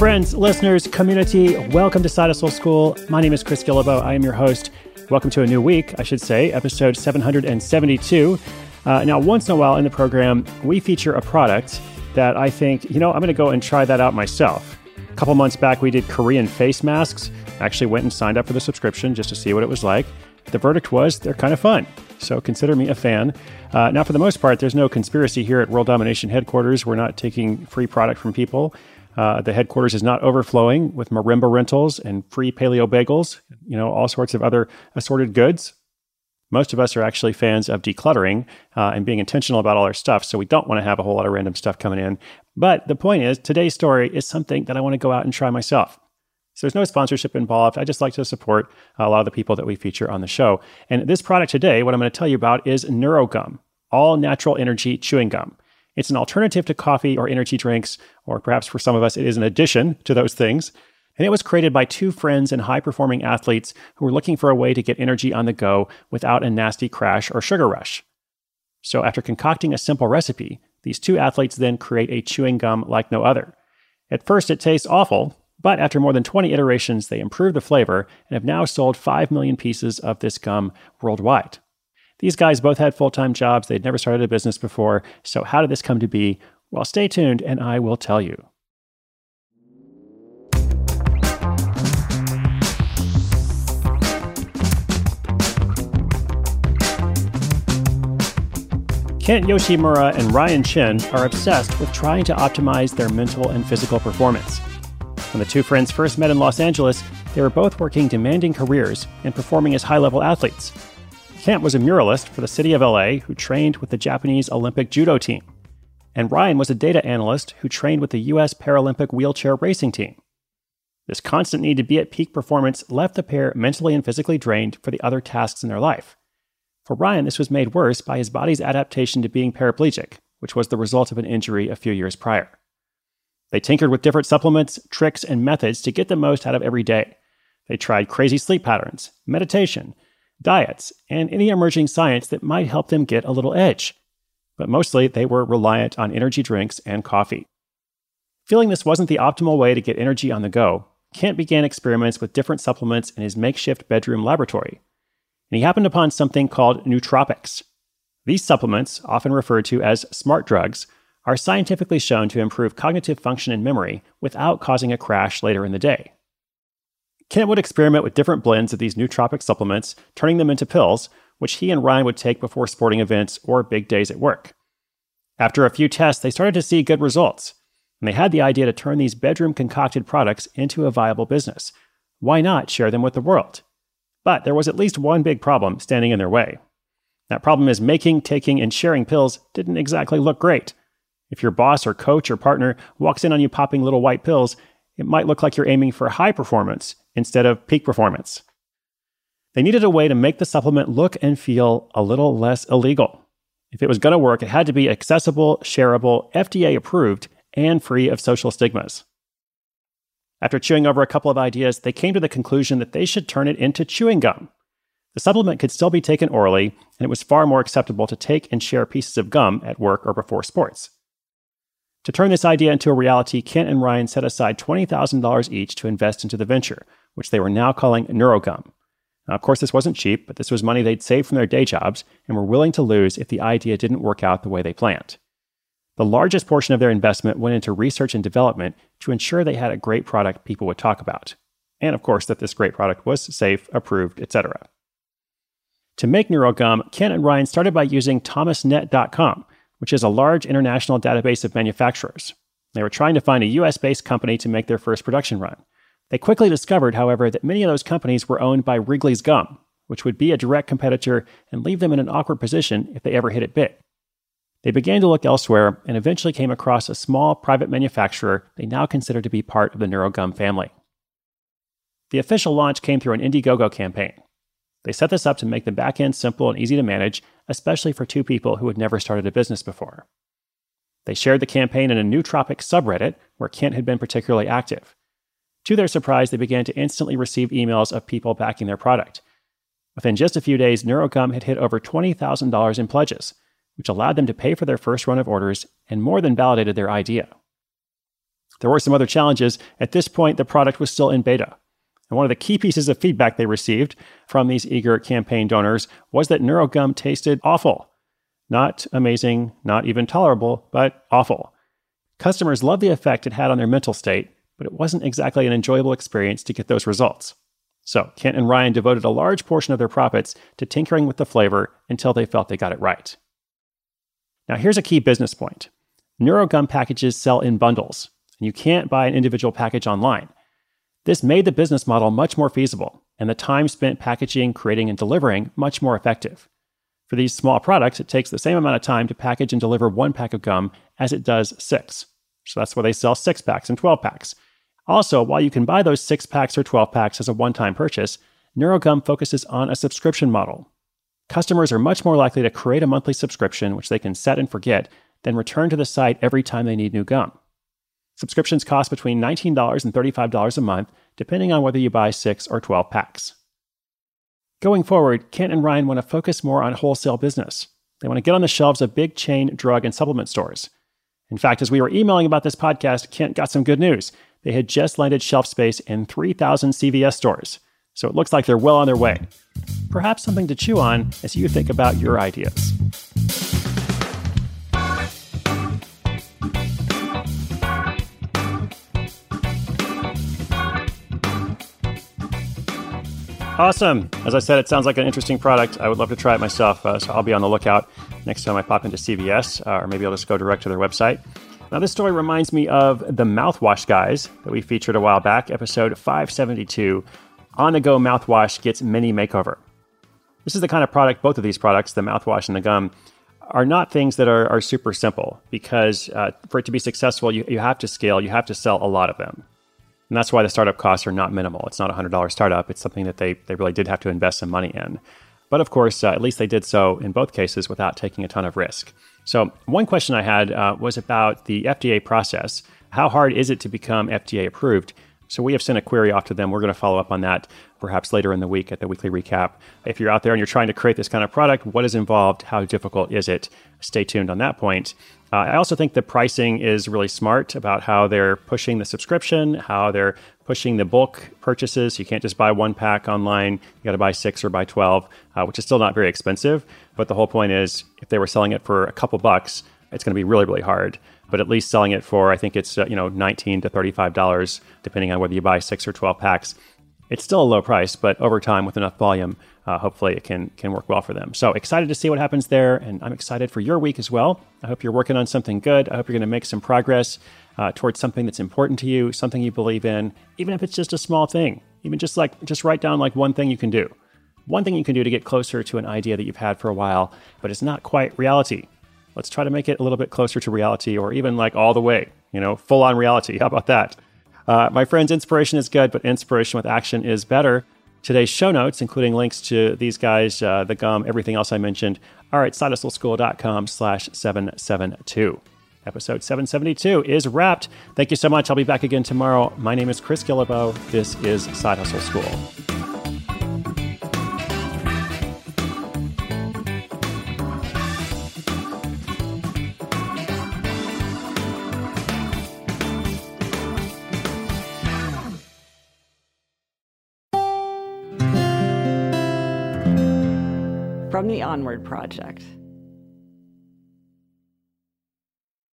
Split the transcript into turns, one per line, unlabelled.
Friends, listeners, community, welcome to Side Hustle School. My name is Chris Guillebeau. I am your host. Welcome to a new week, I should say, episode 772. Now, once in a while in the program, we feature a product that I think, I'm going to go and try that out myself. A couple months back, we did Korean face masks. I actually went and signed up for the subscription just to see what it was like. The verdict was they're kind of fun, so consider me a fan. Now, for the most part, there's no conspiracy here at World Domination headquarters. We're not taking free product from people. The headquarters is not overflowing with marimba rentals and free paleo bagels, all sorts of other assorted goods. Most of us are actually fans of decluttering and being intentional about all our stuff, so we don't want to have a whole lot of random stuff coming in. But the point is, today's story is something that I want to go out and try myself. So there's no sponsorship involved. I just like to support a lot of the people that we feature on the show. And this product today, what I'm going to tell you about is NeuroGum, all natural energy chewing gum. It's an alternative to coffee or energy drinks, or perhaps for some of us, it is an addition to those things. And it was created by two friends and high-performing athletes who were looking for a way to get energy on the go without a nasty crash or sugar rush. So after concocting a simple recipe, these two athletes then create a chewing gum like no other. At first, it tastes awful, but after more than 20 iterations, they improved the flavor and have now sold 5 million pieces of this gum worldwide. These guys both had full-time jobs. They'd never started a business before. So how did this come to be? Well, stay tuned and I will tell you. Kent Yoshimura and Ryan Chin are obsessed with trying to optimize their mental and physical performance. When the two friends first met in Los Angeles, they were both working demanding careers and performing as high-level athletes. Kent was a muralist for the city of LA who trained with the Japanese Olympic judo team. And Ryan was a data analyst who trained with the U.S. Paralympic wheelchair racing team. This constant need to be at peak performance left the pair mentally and physically drained for the other tasks in their life. For Ryan, this was made worse by his body's adaptation to being paraplegic, which was the result of an injury a few years prior. They tinkered with different supplements, tricks, and methods to get the most out of every day. They tried crazy sleep patterns, meditation, diets, and any emerging science that might help them get a little edge. But mostly, they were reliant on energy drinks and coffee. Feeling this wasn't the optimal way to get energy on the go, Kent began experiments with different supplements in his makeshift bedroom laboratory. And he happened upon something called nootropics. These supplements, often referred to as smart drugs, are scientifically shown to improve cognitive function and memory without causing a crash later in the day. Kent would experiment with different blends of these nootropic supplements, turning them into pills, which he and Ryan would take before sporting events or big days at work. After a few tests, they started to see good results, and they had the idea to turn these bedroom-concocted products into a viable business. Why not share them with the world? But there was at least one big problem standing in their way. That problem is making, taking, and sharing pills didn't exactly look great. If your boss or coach or partner walks in on you popping little white pills, it might look like you're aiming for high performance instead of peak performance. They needed a way to make the supplement look and feel a little less illegal. If it was going to work, it had to be accessible, shareable, FDA approved, and free of social stigmas. After chewing over a couple of ideas, they came to the conclusion that they should turn it into chewing gum. The supplement could still be taken orally, and it was far more acceptable to take and share pieces of gum at work or before sports. To turn this idea into a reality, Kent and Ryan set aside $20,000 each to invest into the venture, which they were now calling NeuroGum. Now, of course, this wasn't cheap, but this was money they'd saved from their day jobs and were willing to lose if the idea didn't work out the way they planned. The largest portion of their investment went into research and development to ensure they had a great product people would talk about. And of course, that this great product was safe, approved, etc. To make NeuroGum, Kent and Ryan started by using thomasnet.com, which is a large international database of manufacturers. They were trying to find a US-based company to make their first production run. They quickly discovered, however, that many of those companies were owned by Wrigley's Gum, which would be a direct competitor and leave them in an awkward position if they ever hit it big. They began to look elsewhere and eventually came across a small private manufacturer they now consider to be part of the NeuroGum family. The official launch came through an Indiegogo campaign. They set this up to make the back end simple and easy to manage, especially for two people who had never started a business before. They shared the campaign in a nootropic subreddit where Kent had been particularly active. To their surprise, they began to instantly receive emails of people backing their product. Within just a few days, NeuroGum had hit over $20,000 in pledges, which allowed them to pay for their first run of orders and more than validated their idea. There were some other challenges. At this point, the product was still in beta. And one of the key pieces of feedback they received from these eager campaign donors was that NeuroGum tasted awful. Not amazing, not even tolerable, but awful. Customers loved the effect it had on their mental state, but it wasn't exactly an enjoyable experience to get those results. So Kent and Ryan devoted a large portion of their profits to tinkering with the flavor until they felt they got it right. Now here's a key business point. NeuroGum packages sell in bundles, and you can't buy an individual package online. This made the business model much more feasible, and the time spent packaging, creating, and delivering much more effective. For these small products, it takes the same amount of time to package and deliver 1 pack of gum as it does 6. So that's why they sell 6 packs and 12 packs. Also, while you can buy those 6 packs or 12 packs as a one-time purchase, NeuroGum focuses on a subscription model. Customers are much more likely to create a monthly subscription, which they can set and forget, than return to the site every time they need new gum. Subscriptions cost between $19 and $35 a month, depending on whether you buy 6 or 12 packs. Going forward, Kent and Ryan want to focus more on wholesale business. They want to get on the shelves of big chain drug and supplement stores. In fact, as we were emailing about this podcast, Kent got some good news. They had just landed shelf space in 3,000 CVS stores. So it looks like they're well on their way. Perhaps something to chew on as you think about your ideas. Awesome. As I said, it sounds like an interesting product. I would love to try it myself, so I'll be on the lookout next time I pop into CVS, or maybe I'll just go direct to their website. Now, this story reminds me of the mouthwash guys that we featured a while back, episode 572. On-the-go mouthwash gets mini makeover. This is the kind of product, both of these products, the mouthwash and the gum, are not things that are super simple, because for it to be successful, you have to scale, you have to sell a lot of them. And that's why the startup costs are not minimal. It's not a $100 startup. It's something that they really did have to invest some money in. But of course, at least they did so in both cases without taking a ton of risk. So one question I had was about the FDA process. How hard is it to become FDA approved? So we have sent a query off to them. We're going to follow up on that perhaps later in the week at the weekly recap. If you're out there and you're trying to create this kind of product, what is involved? How difficult is it? Stay tuned on that point. I also think the pricing is really smart about how they're pushing the subscription, how they're pushing the bulk purchases. You can't just buy 1 pack online. You got to buy 6 or buy 12, which is still not very expensive. But the whole point is, if they were selling it for a couple bucks, it's going to be really, really hard. But at least selling it for, I think it's $19 to $35, depending on whether you buy 6 or 12 packs. It's still a low price, but over time, with enough volume, hopefully it can work well for them. So excited to see what happens there, and I'm excited for your week as well. I hope you're working on something good. I hope you're going to make some progress towards something that's important to you, something you believe in, even if it's just a small thing. Even just write down one thing you can do. One thing you can do to get closer to an idea that you've had for a while, but it's not quite reality. Let's try to make it a little bit closer to reality, or even all the way, full on reality. How about that? My friends, inspiration is good, but inspiration with action is better. Today's show notes, including links to these guys, the gum, everything else I mentioned, are at sidehustleschool.com/772. Episode 772 is wrapped. Thank you so much. I'll be back again tomorrow. My name is Chris Guillebeau. This is Side Hustle School.
From the Onward Project.